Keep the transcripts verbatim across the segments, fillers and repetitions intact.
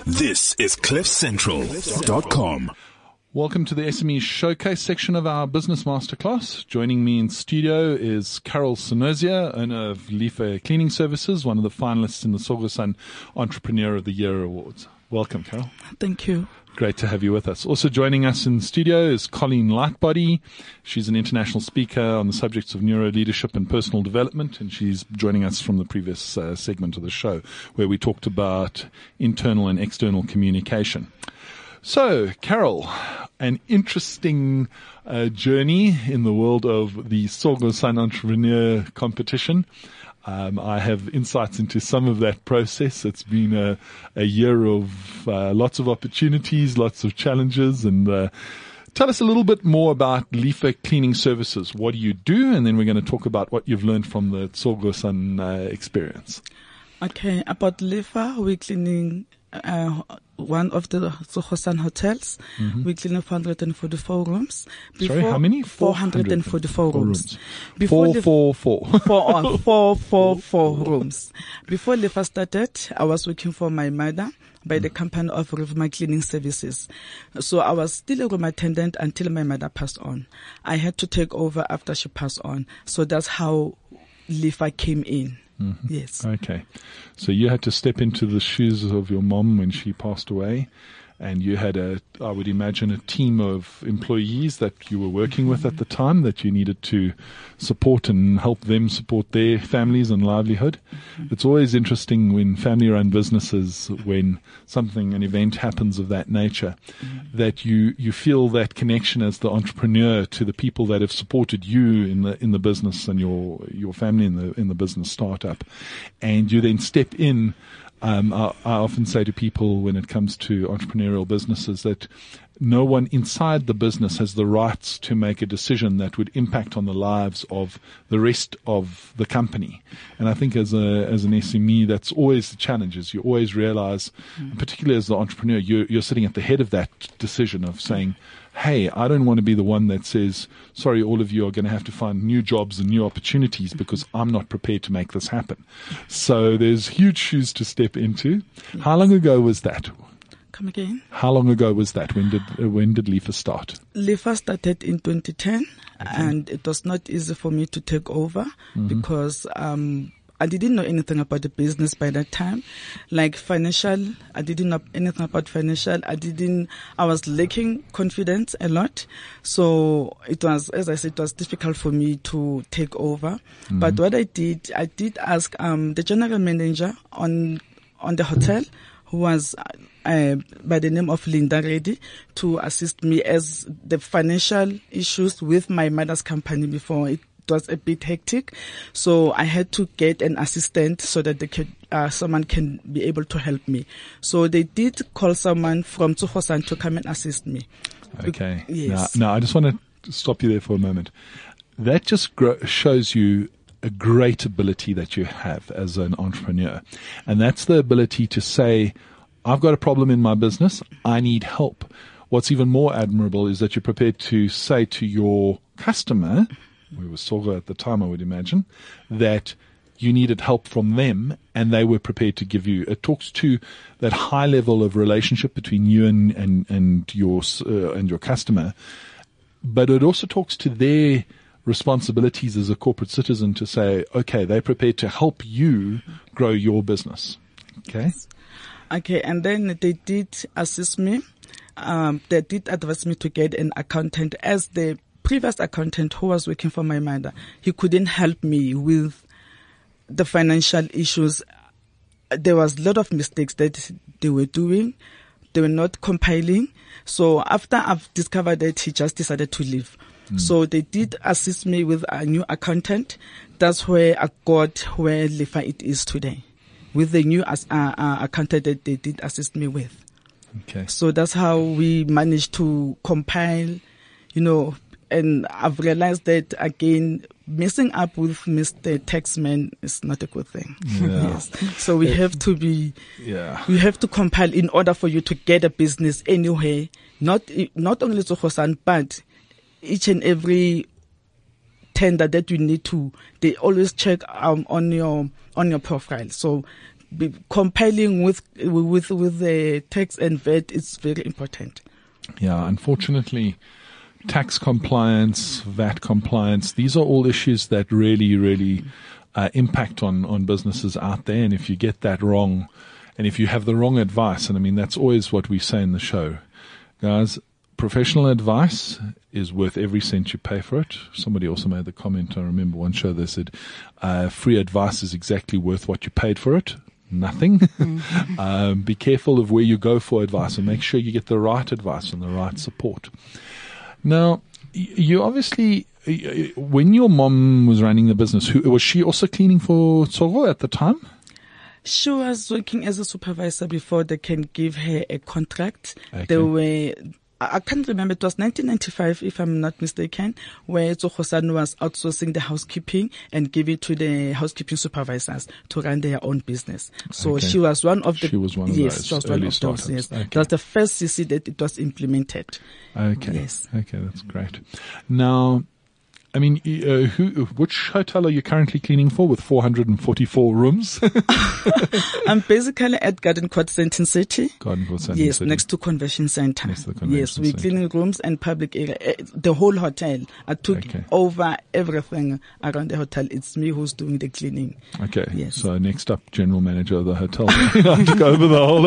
This is cliff central dot com. Welcome to the S M E Showcase section of our Business Masterclass. Joining me in studio is Carol Sinozia, owner of Lifa Cleaning Services, one of the finalists in the Sogosan Entrepreneur of the Year Awards. Welcome, Carol. Thank you. Great to have you with us. Also joining us in the studio is Colleen Lightbody. She's an international speaker on the subjects of neuro leadership and personal development, and she's joining us from the previous uh, segment of the show where we talked about internal and external communication. So, Carol, an interesting uh, journey in the world of the Sogosan Entrepreneur competition. Um, I have insights into some of that process. It's been a, a year of uh, lots of opportunities, lots of challenges, and uh, tell us a little bit more about Lifa Cleaning Services. What do you do? And then we're going to talk about what you've learned from the Sogosan uh, experience. Okay, about Lifa, we're cleaning uh, one of the Sogosan hotels. Mm-hmm. We clean four hundred forty-four rooms. Before, Sorry, how many? four hundred forty-four rooms. Before four, four, four. four, uh, four, four, four rooms. Before Lifa started, I was working for my mother by the company of Rivma Cleaning Services. So I was still a room attendant until my mother passed on. I had to take over after she passed on. So that's how Lifa came in. Mm-hmm. Yes. Okay. So you had to step into the shoes of your mom when she passed away, and you had a, I would imagine, a team of employees that you were working with at the time that you needed to support and help them support their families and livelihood. Mm-hmm. It's always interesting when family-run businesses, when something, an event happens of that nature, mm-hmm. that you, you feel that connection as the entrepreneur to the people that have supported you in the in the business and your your family in the in the business startup, and you then step in. Um, I, I often say to people when it comes to entrepreneurial businesses that no one inside the business has the rights to make a decision that would impact on the lives of the rest of the company. And I think as a as an S M E, that's always the challenge, is you always realize, mm. particularly as the entrepreneur, you're, you're sitting at the head of that decision of saying, hey, I don't want to be the one that says, sorry, all of you are going to have to find new jobs and new opportunities because I'm not prepared to make this happen. So there's huge shoes to step into. Yes. How long ago was that? Come again? How long ago was that? When did uh, when did Lifa start? Lifa started in twenty ten, okay. And it was not easy for me to take over mm-hmm. because um I didn't know anything about the business by that time. Like financial, I didn't know anything about financial. I didn't, I was lacking confidence a lot. So it was, as I said, it was difficult for me to take over. Mm-hmm. But what I did, I did ask, um, the general manager on, on the hotel, who was, uh, by the name of Linda Reddy, to assist me as the financial issues with my mother's company before it. It was a bit hectic, so I had to get an assistant so that they could, uh, someone can be able to help me. So they did call someone from Sogosan to come and assist me. Okay. Yes. Now, now I just want to stop you there for a moment. That just gro- shows you a great ability that you have as an entrepreneur, and that's the ability to say, I've got a problem in my business, I need help. What's even more admirable is that you're prepared to say to your customer, we were Sogo at the time, I would imagine, that you needed help from them and they were prepared to give you. It talks to that high level of relationship between you and, and, and your, uh, and your customer. But it also talks to their responsibilities as a corporate citizen to say, okay, they're prepared to help you grow your business. Okay. Okay. And then they did assist me. Um, they did advise me to get an accountant as the previous accountant who was working for my mother. He couldn't help me with the financial issues. There was a lot of mistakes that they were doing. They were not compiling. So after I've discovered that, he just decided to leave. Mm. So they did assist me with a new accountant. That's where I got where Lifa it is today, with the new uh, uh, accountant that they did assist me with. Okay. So that's how we managed to compile, you know. And I've realized that, again, messing up with Mister Taxman is not a good thing. Yeah. Yes. So we have to be, yeah. we have to compile in order for you to get a business anywhere. Not, not only Sogosan, but each and every tender that you need to, they always check um, on your, on your profile. So be compiling with with with the tax and V A T is very important. Yeah, unfortunately, tax compliance, V A T compliance, these are all issues that really, really uh, impact on, on businesses out there. And if you get that wrong, and if you have the wrong advice, and I mean, that's always what we say in the show, guys, professional advice is worth every cent you pay for it. Somebody also made the comment, I remember one show, they said, uh, free advice is exactly worth what you paid for it. Nothing. Mm-hmm. um, be careful of where you go for advice and make sure you get the right advice and the right support. Now, you obviously, when your mom was running the business, who, was she also cleaning for Tsogo at the time? She was working as a supervisor before they can give her a contract. Okay. They were, I can't remember, it was nineteen ninety-five, if I'm not mistaken, where Tsogo-san was outsourcing the housekeeping and give it to the housekeeping supervisors to run their own business. So Okay. she was one of the, She was one of yes, those she was one early of startups. those, yes. Okay. That was the first C C that it was implemented. Okay. Yes. Okay, that's great. Now, I mean, uh, who, which hotel are you currently cleaning for with four hundred forty-four rooms? I'm basically at Garden Court Center City. Garden Court Center Yes, City. next to Convention Center. Next to the Convention yes, we're Center. cleaning rooms and public area. Eh, The whole hotel. I took Okay. over everything around the hotel. It's me who's doing the cleaning. Okay. Yes. So next up, general manager of the hotel. I took over the whole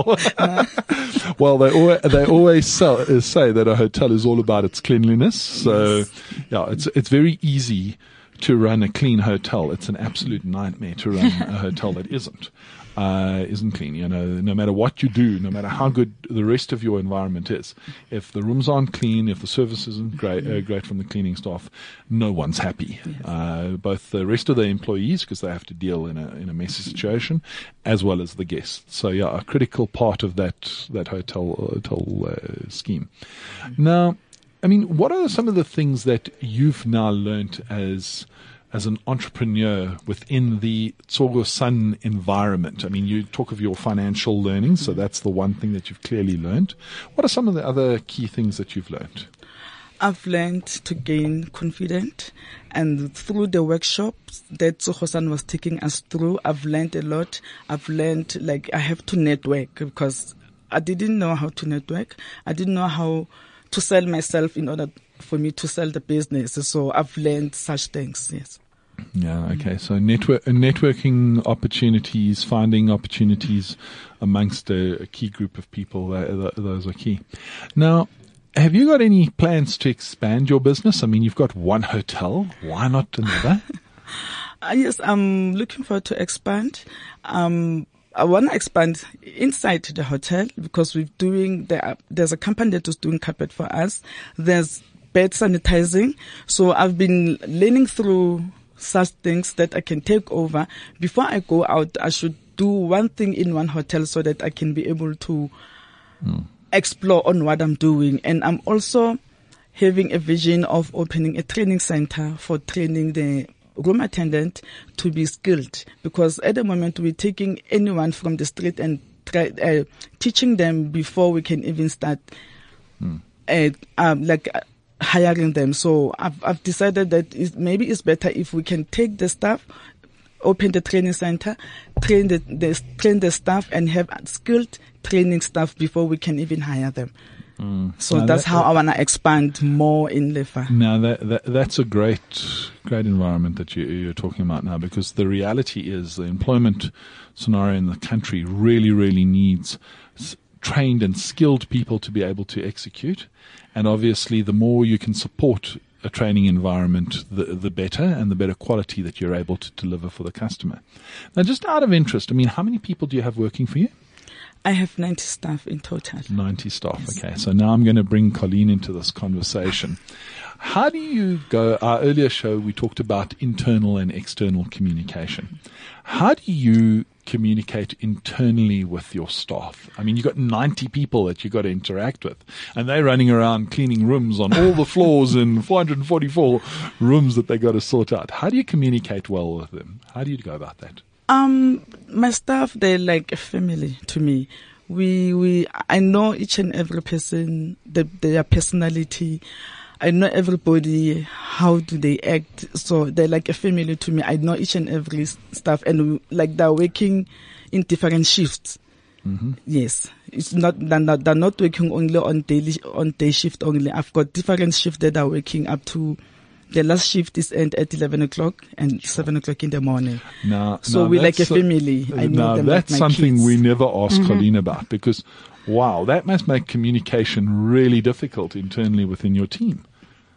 hotel. Well, they always, they always sell, uh, say that a hotel is all about its cleanliness. So, Yes. yeah, it's it's very easy to run a clean hotel. It's an absolute nightmare to run a hotel that isn't. Uh, isn't clean, you know, no matter what you do, no matter how good the rest of your environment is, if the rooms aren't clean, if the service isn't great, uh, great from the cleaning staff, no one's happy. Yes. Uh, both the rest of the employees, because they have to deal in a, in a messy situation, as well as the guests. So yeah, a critical part of that, that hotel, hotel uh, scheme. Now, I mean, what are some of the things that you've now learnt as as an entrepreneur within the Tsogo-san environment? I mean, you talk of your financial learning, so that's the one thing that you've clearly learned. What are some of the other key things that you've learned? I've learned to gain confidence, and through the workshops that Tsogo-san was taking us through, I've learned a lot. I've learned, like, I have to network because I didn't know how to network. I didn't know how to sell myself in order for me to sell the business. So I've learned such things, yes. Yeah, okay. So network, networking opportunities, finding opportunities amongst a, a key group of people, uh, those are key. Now, have you got any plans to expand your business? I mean, you've got one hotel. Why not another? Uh, yes, I'm looking forward to expand. Um, I want to expand inside the hotel because we're doing the, there's a company that is doing carpet for us. There's bed sanitizing. So I've been learning through such things that I can take over. Before I go out, I should do one thing in one hotel so that I can be able to mm. explore on what I'm doing. And I'm also having a vision of opening a training center for training the room attendant to be skilled, because at the moment we're taking anyone from the street and try, uh, teaching them before we can even start mm. uh, um, like uh, hiring them. So I've, I've decided that it's, maybe it's better if we can take the staff, open the training center, train the, the train the staff, and have skilled training staff before we can even hire them. Mm. So now that's that, how I want to expand more in Lefa. Now that, that that's a great, great environment that you, you're talking about now, because the reality is the employment scenario in the country really, really needs s- trained and skilled people to be able to execute. And obviously, the more you can support a training environment, the the better, and the better quality that you're able to deliver for the customer. Now, just out of interest, I mean, how many people do you have working for you? I have ninety staff in total. ninety staff, Yes. Okay. So now I'm going to bring Colleen into this conversation. How do you go, our earlier show, we talked about internal and external communication. How do you communicate internally with your staff? I mean, you've got ninety people that you've got to interact with, and they're running around cleaning rooms on all the floors in four hundred forty-four rooms that they got to sort out. How do you communicate well with them? How do you go about that? Um, my staff, they're like a family to me. We, we, I know each and every person, the, their personality. I know everybody, how do they act. So they're like a family to me. I know each and every s- stuff, and we, like they're working in different shifts. Mm-hmm. Yes, it's not they're, not they're not working only on daily on day shift only. I've got different shifts that are working up to. The last shift is end at eleven o'clock and seven o'clock in the morning. Now, so now we're like a that's family. I know now them that's like my something kids. we never asked Colleen about, because, wow, that must make communication really difficult internally within your team.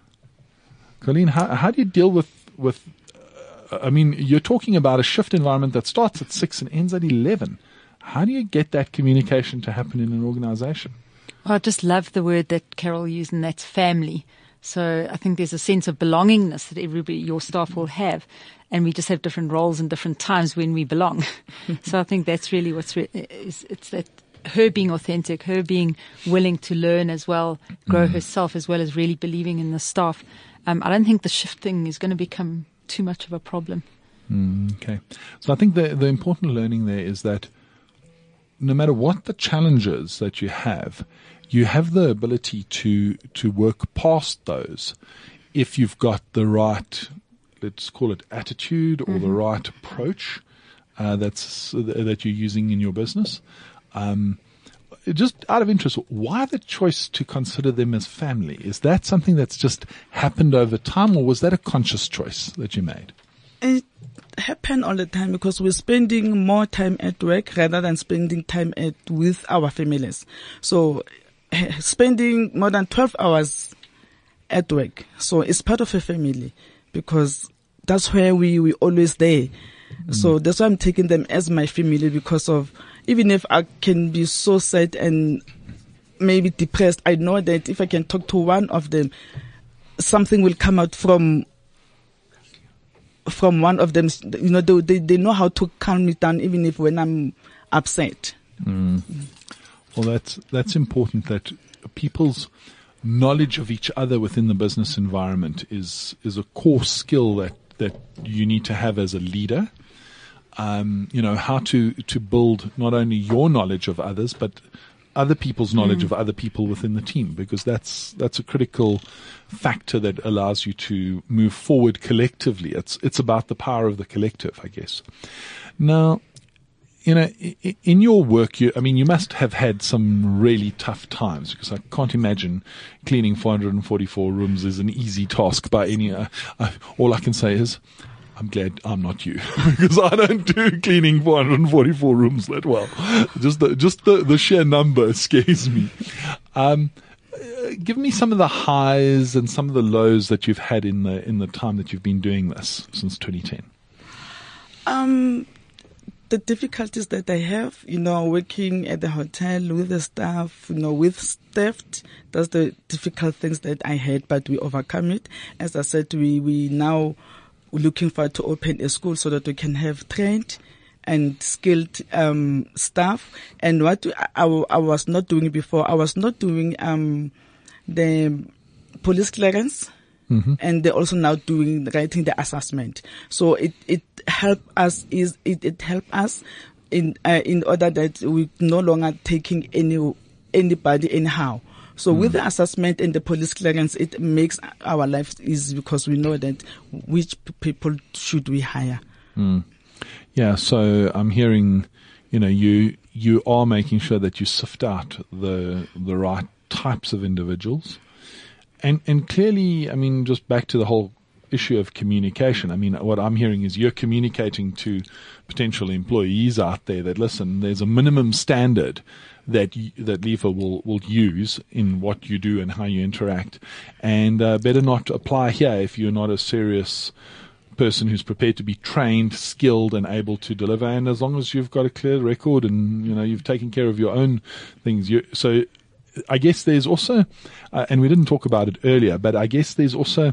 Colleen, how, how do you deal with, with uh, I mean, you're talking about a shift environment that starts at six and ends at eleven. How do you get that communication to happen in an organization? Well, I just love the word that Carol used, and that's family. So I think there's a sense of belongingness that everybody, your staff will have. And we just have different roles and different times when we belong. So I think that's really what's, re- is, it's that her being authentic, her being willing to learn as well, grow mm. herself, as well as really believing in the staff. Um, I don't think the shift thing is going to become too much of a problem. Mm, okay. So I think the, the important learning there is that no matter what the challenges that you have, you have the ability to to work past those if you've got the right, let's call it attitude, or mm-hmm. the right approach uh, that's that you're using in your business. Um, just out of interest, why the choice to consider them as family? Is that something that's just happened over time, or was that a conscious choice that you made? It happens all the time because we're spending more time at work rather than spending time at with our families. So spending more than twelve hours at work. So it's part of a family because that's where we, we always there. Mm. So that's why I'm taking them as my family, because of, even if I can be so sad and maybe depressed, I know that if I can talk to one of them, something will come out from from one of them. You know, they, they, they know how to calm me down even if when I'm upset. Mm. Well, that's that's important, that people's knowledge of each other within the business environment is is a core skill that, that you need to have as a leader. Um, you know, how to, to build not only your knowledge of others, but other people's knowledge mm. of other people within the team, because that's that's a critical factor that allows you to move forward collectively. It's it's about the power of the collective, I guess. Now, you know, in your work, you, I mean, you must have had some really tough times, because I can't imagine cleaning four hundred forty-four rooms is an easy task by any. Uh, uh, all I can say is, I'm glad I'm not you, because I don't do cleaning four hundred forty-four rooms that well. Just the just the, the sheer number scares me. Um, uh, give me some of the highs and some of the lows that you've had in the in the time that you've been doing this since twenty ten. Um. The difficulties that I have, you know, working at the hotel with the staff, you know, with staff, that's the difficult things that I had, but we overcome it. As I said, we, we now looking forward to open a school so that we can have trained and skilled um, staff. And what I, I was not doing before, I was not doing um, the police clearance. Mm-hmm. And they're also now doing writing the assessment. So it it help us is it it help us in uh, in order that we no longer taking any anybody anyhow. So mm. with the assessment and the police clearance, it makes our life easy, because we know that which people should we hire. Mm. Yeah. So I'm hearing, you know, you you are making sure that you sift out the the right types of individuals. And and clearly, I mean, just back to the whole issue of communication. I mean, what I'm hearing is you're communicating to potential employees out there that, listen, there's a minimum standard that you, that Lifa will, will use in what you do and how you interact, and uh, better not apply here if you're not a serious person who's prepared to be trained, skilled, and able to deliver. And as long as you've got a clear record and, you know, you've taken care of your own things, you so. I guess there's also, uh, and we didn't talk about it earlier, but I guess there's also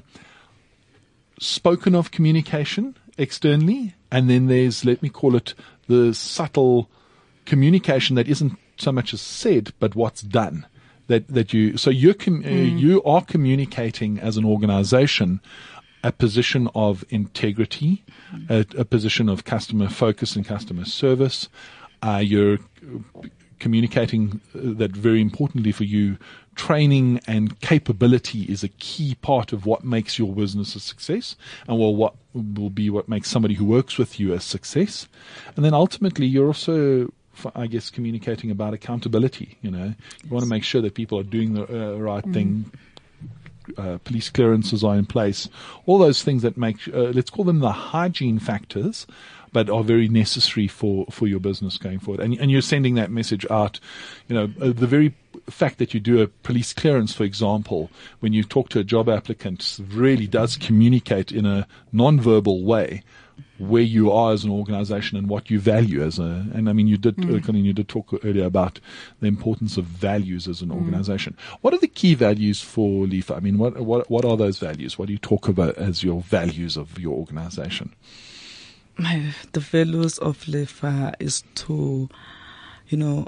spoken of communication externally, and then there's, let me call it, the subtle communication that isn't so much as said, but what's done. That that you so you're com- mm. uh, you are communicating as an organization a position of integrity, a, a position of customer focus and customer service. Uh, you're communicating uh, that very importantly for you, training and capability is a key part of what makes your business a success, and well, what will be what makes somebody who works with you a success. And then ultimately, you're also, I guess, communicating about accountability. You know, you want to make sure that people are doing the uh, right mm. thing. Uh, police clearances are in place. All those things that make, uh, let's call them the hygiene factors, but are very necessary for, for your business going forward. And, and you're sending that message out. You know, uh, the very fact that you do a police clearance, for example, when you talk to a job applicant, really does communicate in a non-verbal way where you are as an organization and what you value as a, and I mean, you did, mm. uh, Colleen, you did talk earlier about the importance of values as an mm. organization. What are the key values for Lifa? I mean, what, what, what are those values? What do you talk about as your values of your organization? My, the values of Lifa is to, you know,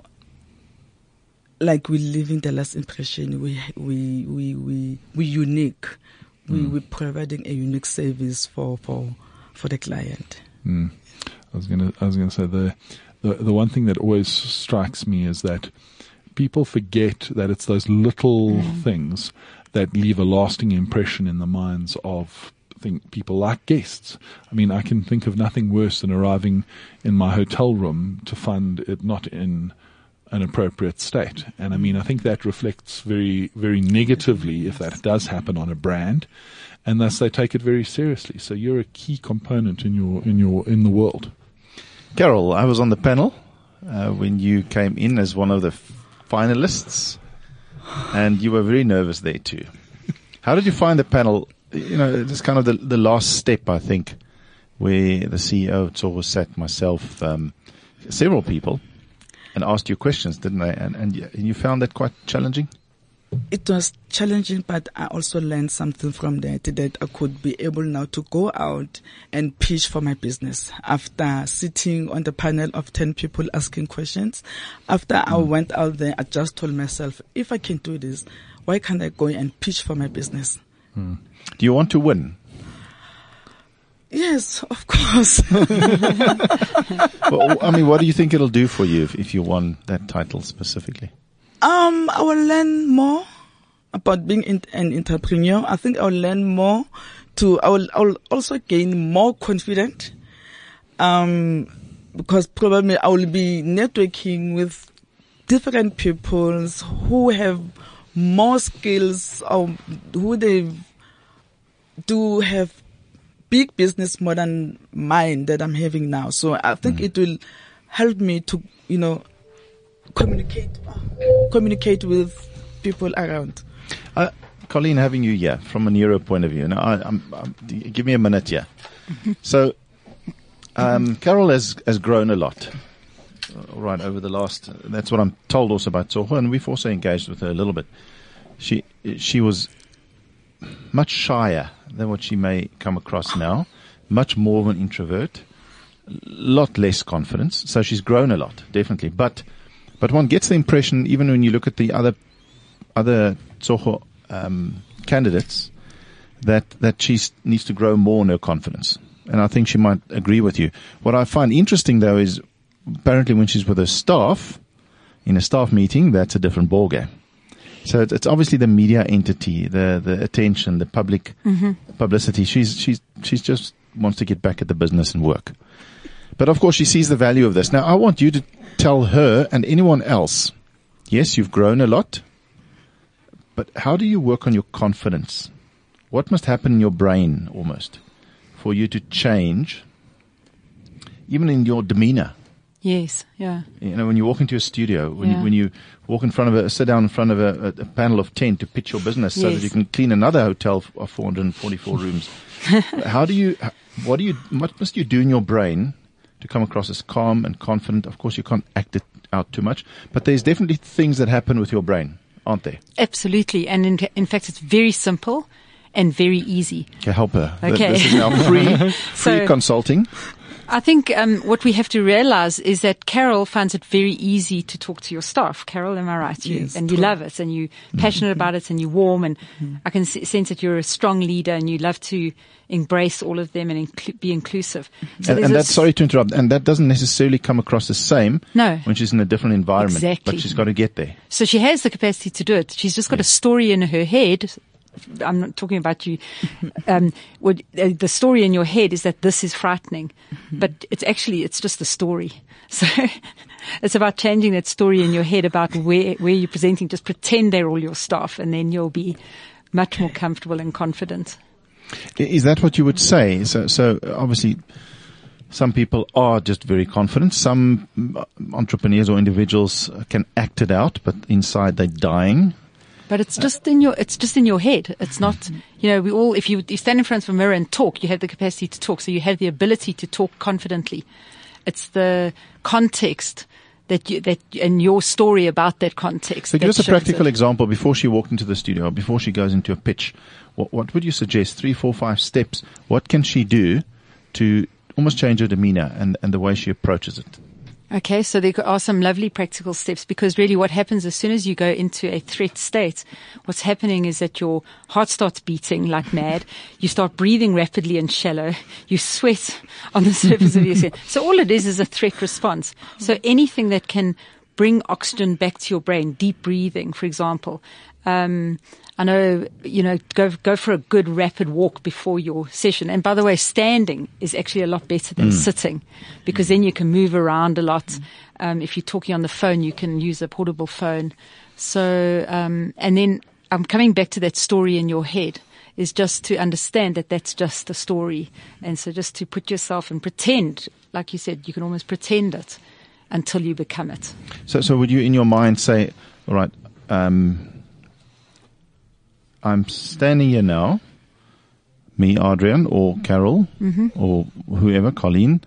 like we live in the last impression, we, we, we, we, we unique. We, mm. we're providing a unique service for, for, for the client. Mm. I was gonna, I was gonna say the, the, the one thing that always strikes me is that people forget that it's those little mm. things that leave a lasting impression in the minds of think people like guests. I mean, I can think of nothing worse than arriving in my hotel room to find it not in an appropriate state. And I mean, I think that reflects very, very negatively if that does happen on a brand, and thus they take it very seriously. So you're a key component in your, in your, in the world. Carol, I was on the panel uh, when you came in as one of the finalists, and you were very nervous there too. How did you find the panel? You know, it's kind of the, the last step, I think, where the C E O, Tsogo, sat, myself, um, several people, and asked you questions, didn't they? And, and you found that quite challenging? It was challenging, but I also learned something from that, that I could be able now to go out and pitch for my business. After sitting on the panel of ten people asking questions, after mm. I went out there, I just told myself, if I can do this, why can't I go and pitch for my business? Mm. Do you want to win? Yes, of course. Well, I mean, what do you think it'll do for you if, if you won that title specifically? Um, I will learn more about being in, an entrepreneur. I think I will learn more to, I will, I will also gain more confidence. Um, because probably I will be networking with different people who have more skills, or who they do have big business more than mine that I'm having now. So I think mm. it will help me to, you know, communicate, communicate with people around. Uh, Colleen, having you here from a neuro point of view, now I, I'm, I'm, give me a minute here. So, um, Carol has, has grown a lot, all right, over the last, that's what I'm told also about Tsogo, and we've also engaged with her a little bit. She, she was much shyer than what she may come across now, much more of an introvert, a lot less confidence. So she's grown a lot, definitely. But but one gets the impression, even when you look at the other other Tsogo um, candidates, that that she needs to grow more in her confidence. And I think she might agree with you. What I find interesting, though, is apparently when she's with her staff, in a staff meeting, that's a different ballgame. So it's, it's obviously the media entity, the the attention, the public mm-hmm. publicity. She's she's she's just wants to get back at the business and work. But of course, she sees the value of this. Now, I want you to tell her and anyone else. Yes, you've grown a lot, but how do you work on your confidence? What must happen in your brain, almost, for you to change, even in your demeanor? Yes, yeah. You know, when you walk into a studio, when, yeah. you, when you walk in front of a, sit down in front of a, a, a panel of ten to pitch your business so yes. that you can clean another hotel of four hundred forty-four rooms. How do you, what do you, what must you do in your brain to come across as calm and confident? Of course, you can't act it out too much, but there's definitely things that happen with your brain, aren't there? Absolutely. And in, in fact, it's very simple and very easy. Okay, help her. Okay. This is now free, free so, consulting. I think um, what we have to realize is that Carol finds it very easy to talk to your staff. Carol, am I right? You, Yes, and you true. love it, and you're passionate about it, and you're warm, and I can s- sense that you're a strong leader, and you love to embrace all of them and inclu- be inclusive. So And, there's and a that's, s- sorry to interrupt, and that doesn't necessarily come across the same No. when she's in a different environment. Exactly. But she's got to get there. So she has the capacity to do it. She's just got a story in her head. I'm not talking about you. Um, what, uh, the story in your head is that this is frightening, but it's actually, it's just a story. So it's about changing that story in your head about where, where you're presenting. Just pretend they're all your staff, and then you'll be much more comfortable and confident. I- Is that what you would say? So, so obviously, some people are just very confident. Some mm, entrepreneurs or individuals uh, can act it out, but inside they're dying. But it's just in your, it's just in your head. It's not, you know, we all, if you, you stand in front of a mirror and talk, you have the capacity to talk. So you have the ability to talk confidently. It's the context that you, that, and your story about that context. So give that us a shows practical it. example before she walked into the studio, before she goes into a pitch. What, what would you suggest? Three, four, five steps. What can she do to almost change her demeanor and, and the way she approaches it? Okay, so there are some lovely practical steps, because really what happens as soon as you go into a threat state, what's happening is that your heart starts beating like mad. You start breathing rapidly and shallow. You sweat on the surface of your skin. So all it is is a threat response. So anything that can bring oxygen back to your brain, deep breathing, for example. Um, I know, you know, go go for a good rapid walk before your session. And by the way, standing is actually a lot better than sitting, because then you can move around a lot. Um, if you're talking on the phone, you can use a portable phone. So, um, and then I'm coming back to that story in your head, is just to understand that that's just a story. And so just to put yourself and pretend, like you said, you can almost pretend it until you become it. So, so would you in your mind say, all right, um, I'm standing here now, me, Adrian, or Carol, Mm-hmm. or whoever, Colleen.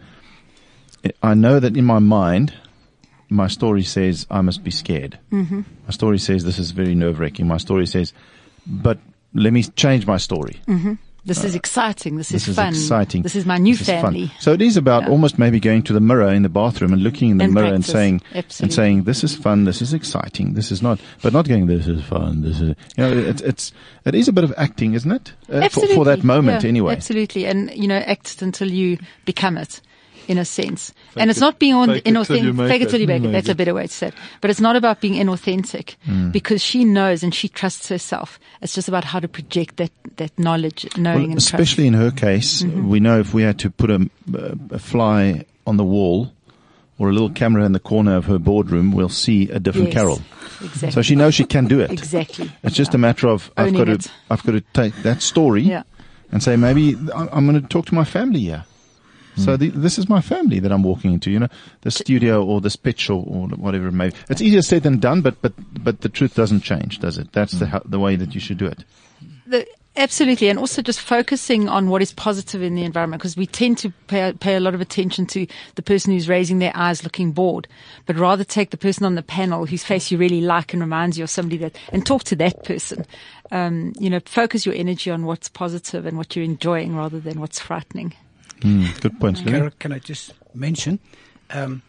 I know that in my mind, my story says I must be scared. Mm-hmm. My story says this is very nerve-wracking. My story says, but let me change my story. Mm-hmm. This is exciting. This, This is is fun. exciting. This is my new This is fun. family. So it is about Yeah. almost maybe going to the mirror in the bathroom and looking in the And mirror and practice. saying and Absolutely. saying this is fun, this is exciting, this is not, but not going this is fun, this is you know it's it's it is a bit of acting, isn't it? Uh, for, Absolutely. for that moment, Yeah, anyway. Absolutely. And, you know, act it until you become it, in a sense. and it's not being on fake it till you inauthentic. make Fake it till you it, make it. maybe. That's a better way to say it. But it's not about being inauthentic, Mm. because she knows and she trusts herself. It's just about how to project that, that knowledge, knowing Well, and especially in her case, Mm-hmm. we know if we had to put a, a fly on the wall or a little camera in the corner of her boardroom, we'll see a different Yes, Carol. Exactly. So she knows she can do it. Exactly. It's just a matter of I've Owning got to it. I've got to take that story Yeah. and say maybe I- I'm going to talk to my family here. So the, this is my family that I'm walking into, you know, the studio or this pitch or, or whatever it may be. It's easier said than done, but but but the truth doesn't change, does it? That's the ho- the way that you should do it. The, absolutely, and also just focusing on what is positive in the environment, because we tend to pay, pay a lot of attention to the person who's raising their eyes looking bored, but rather take the person on the panel whose face you really like and reminds you of somebody that, and talk to that person. Um, you know, focus your energy on what's positive and what you're enjoying rather than what's frightening. Mm, good points, Louis. Carol, can I just mention, um,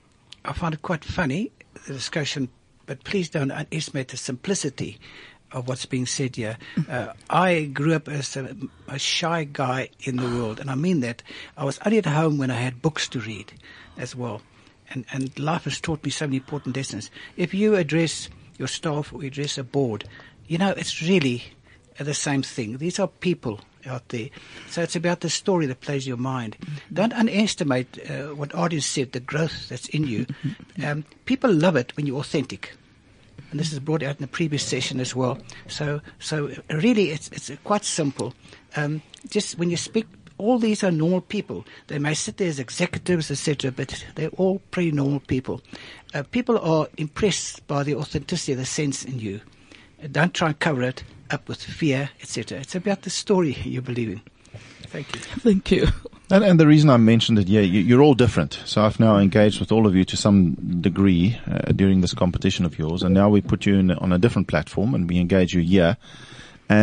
I find it quite funny, the discussion, but please don't underestimate the simplicity of what's being said here. Uh, I grew up as a, a shy guy in the world, and I mean that. I was only at home when I had books to read as well. And, and life has taught me so many important lessons. If you address your staff or address a board, you know, it's really the same thing. These are people out there. So it's about the story that plays your mind. Don't underestimate uh, what Arden said, the growth that's in you. Um, people love it when you're authentic. And this is brought out in the previous session as well. So, so really, it's it's quite simple. Um, just when you speak, all these are normal people. They may sit there as executives, et cetera, but they're all pretty normal people. Uh, people are impressed by the authenticity, the sense in you. Uh, don't try and cover it up with fear, et cetera. It's about the story you believe in. Thank you. Thank you. And, and the reason I mentioned it, yeah, you, you're all different. So I've now engaged with all of you to some degree uh, during this competition of yours, and now we put you in, on a different platform, and we engage you here. And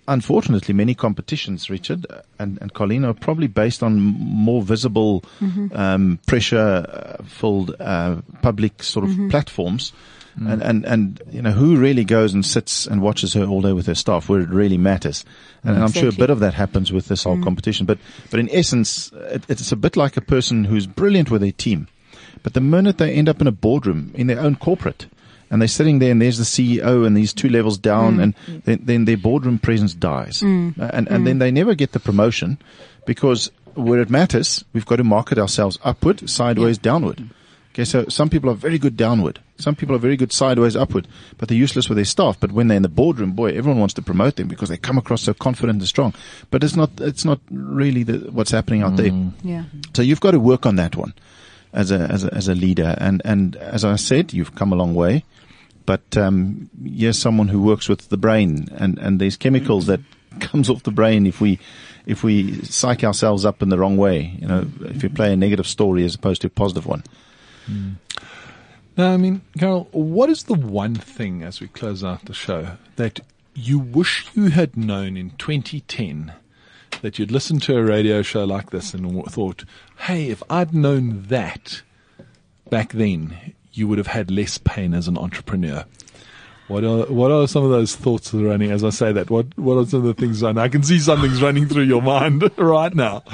unfortunately, many competitions, Richard and, and Colleen, are probably based on more visible, mm-hmm. um, pressure-filled uh, public sort of mm-hmm. platforms. Mm. And, and, and, you know, who really goes and sits and watches her all day with her staff where it really matters? And, and I'm sure a bit of that happens with this whole mm. competition. But, but in essence, it, it's a bit like a person who's brilliant with their team. But the minute they end up in a boardroom in their own corporate, and they're sitting there and there's the C E O and these two levels down, mm. and then, then their boardroom presence dies. Mm. Uh, and, and mm. then they never get the promotion, because where it matters, we've got to market ourselves upward, sideways, yeah. downward. Okay, so some people are very good downward. Some people are very good sideways, upward, but they're useless with their staff. But when they're in the boardroom, boy, everyone wants to promote them because they come across so confident and strong. But it's not, it's not really the, what's happening out mm. there. Yeah. So you've got to work on that one as a, as a, as a leader. And, and as I said, you've come a long way. But, um, you're someone who works with the brain, and, and there's chemicals that comes off the brain if we, if we psych ourselves up in the wrong way. You know, if you play a negative story as opposed to a positive one. Mm. Now, I mean, Carol, what is the one thing as we close out the show that you wish you had known in twenty ten, that you'd listened to a radio show like this and thought, hey, if I'd known that back then, you would have had less pain as an entrepreneur? What are what are some of those thoughts that are running as I say that? What what are some of the things running? I can see something's running through your mind right now.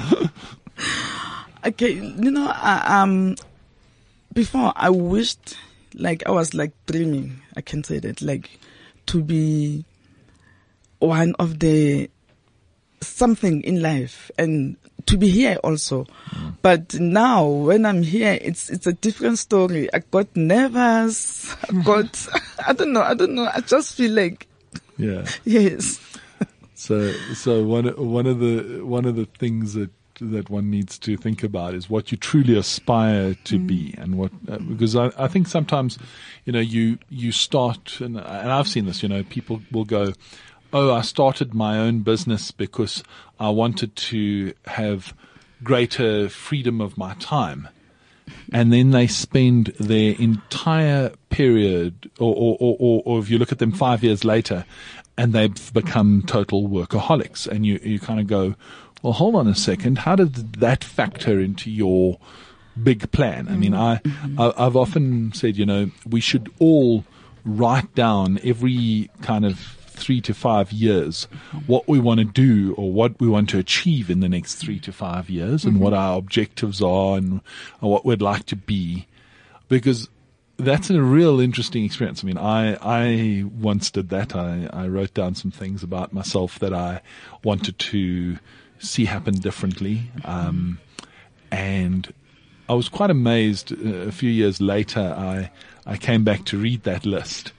Okay, you know, I, um. Before, I wished, like, I was like dreaming, I can say that, like, to be one of the something in life and to be here also. Mm. But now, when I'm here, it's it's a different story. I got nervous. I got, I don't know, I don't know. I just feel like, yeah, yes. So, so one one of the one of the things that. that one needs to think about is what you truly aspire to mm. be, and what uh, because I, I think sometimes, you know, you you start and, and I've seen this. You know, people will go, "Oh, I started my own business because I wanted to have greater freedom of my time," and then they spend their entire period, or or, or, or, or if you look at them five years later, and they've become total workaholics, and you you kind of go, well, hold on a second. How did that factor into your big plan? I mean, I, I, I've often said, you know, we should all write down every kind of three to five years what we want to do or what we want to achieve in the next three to five years and mm-hmm. what our objectives are and, and what we'd like to be, because that's a real interesting experience. I mean, I, I once did that. I, I wrote down some things about myself that I wanted to see happen differently. Um, and I was quite amazed. Uh, a few years later, I, I came back to read that list.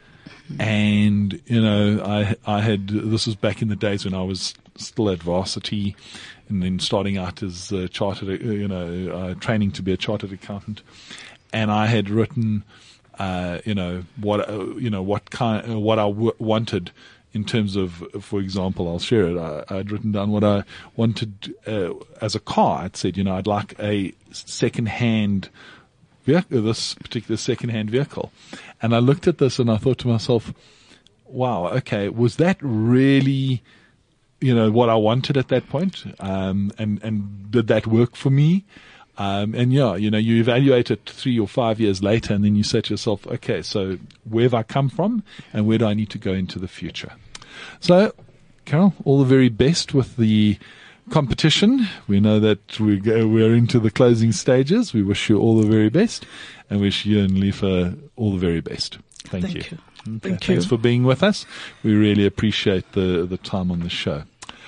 And, you know, I, I had, this was back in the days when I was still at varsity and then starting out as a chartered, you know, uh, training to be a chartered accountant. And I had written, uh, you know, what, uh, you know, what kind, uh, what I w- wanted in terms of, for example, I'll share it. I, I'd written down what I wanted uh, as a car. I'd said, you know, I'd like a second-hand vehicle, this particular second-hand vehicle. And I looked at this and I thought to myself, wow, okay, was that really, you know, what I wanted at that point? Um, and, and did that work for me? Um, and yeah, you know, you evaluate it three or five years later and then you say to yourself, okay, so where have I come from and where do I need to go into the future? So, Carol, all the very best with the competition. We know that we go, we're into the closing stages. We wish you all the very best and wish you and Lifa all the very best. Thank, Thank you. you. Okay, Thank thanks you. for being with us. We really appreciate the, the time on the show.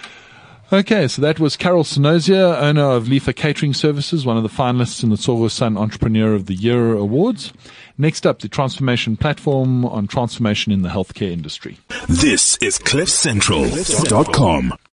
Okay, so that was Carol Synosia, owner of Lifa Catering Services, one of the finalists in the Tsogo Sun Entrepreneur of the Year Awards. Next up, the Transformation Platform on transformation in the healthcare industry. This is cliff central dot com.